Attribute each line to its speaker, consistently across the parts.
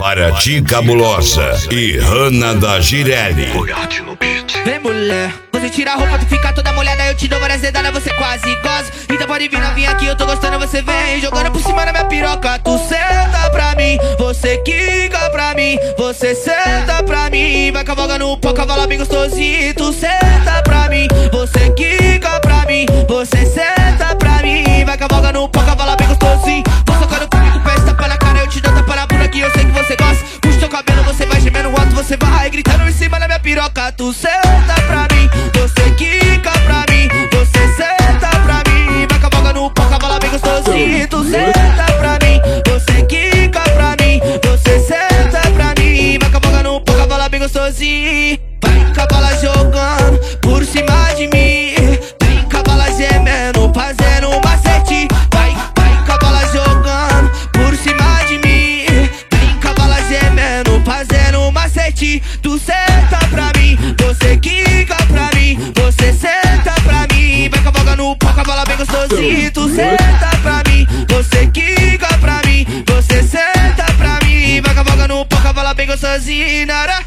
Speaker 1: Paraty Cabulosa e Hanna da Girelli.
Speaker 2: Vem mulher, você tira a roupa, tu fica toda molhada, eu te dou várias dedadas, você quase goza. Então pode vir novinha aqui, eu tô gostando, você vem jogando por cima da minha piroca. Tu senta pra mim, você quica pra mim, você senta pra mim. Vai cavalgando um pouco, cavala bem gostosinho. Tu senta pra mim, você quica pra mim, você senta pra mim. Vai cavalgando um pouco, cavala bem gostosinho. Tô socando comigo, pé, tapa na cara, eu te dou tapa na bunda que eu sei que você gosta. Puxa teu cabelo, você vai gemendo alto, você vai gritando em cima da minha piroca. Tu senta pra mim, você quica pra mim, você senta pra mim. Vai cavalgando um pouco, cavala bem gostosinho. Tu senta pra mim, você quica pra mim, você senta pra mim. Vai cavalgando um pouco, cavala bem gostosinho. Vai cavala jogando por cima de mim, tem cavala gemendo, fazendo um macete. Vai cavala jogando por cima de mim, tem cavala gemendo, fazendo um macete. Tu senta pra mim, você quica pra mim, você senta pra mim. Vai cavalgando um pouco, cavala bem gostosinho. Tu senta pra mim, você quica pra mim, você senta pra mim. Vai cavalgando um pouco, cavala bem gostosinho.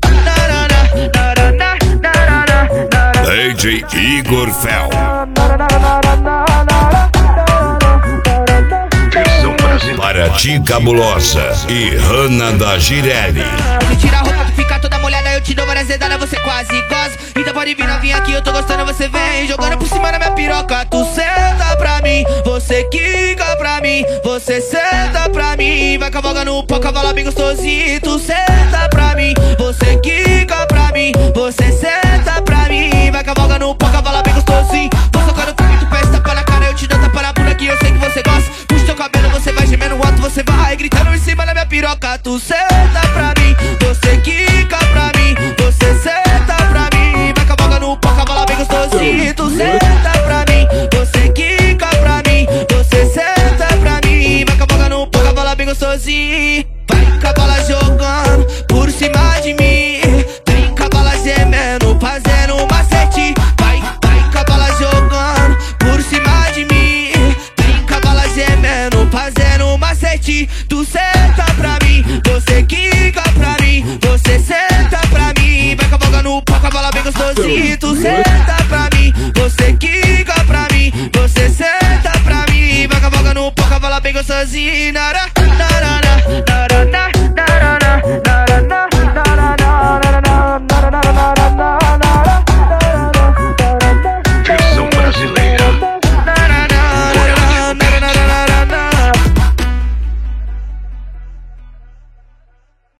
Speaker 1: DJ Igor Fel. Paraty Cabulosa e Hanna da Girelli.
Speaker 2: Você tira a roupa, tu fica toda molhada, eu te dou várias dedadas, você quase goza. Então pode vir novinha aqui, eu tô gostando, você vem jogando por cima da minha piroca. Tu senta pra mim, você quica pra mim, você senta pra mim. Vai cavalgando um pouco, cavala bem gostosinho. Tu senta pra mim, você quica pra mim, você senta pra mim. Vai cavalgando um pouco, cavala bem gostosinho. Tô socando com muito pé, tapa na cara, eu te dou tapa na bunda que eu sei que você gosta. Puxa teu cabelo, você vai gemendo alto, você vai gritando em cima da minha piroca. Tu senta pra mim, você quica pra mim, você senta pra mim. Vai cavalgando um pouco, cavala bem gostosinho. Tu senta pra mim, você quica pra mim, você senta pra mim. Vai cavalgando um pouco, cavala bem gostosinho. Vai cavala jogando por cima de mim, tem cavala gemendo, fazendo um macete. Vai cavala jogando por cima de mim, tem cavala gemendo, fazendo um macete. Tu senta pra mim, você quica pra mim, você senta pra mim. Vai cavalgando um pouco, cavala bem gostosinho. Tu senta pra mim, você quica pra mim, você senta pra mim. Vai cavalgando um pouco, cavala bem gostosinho.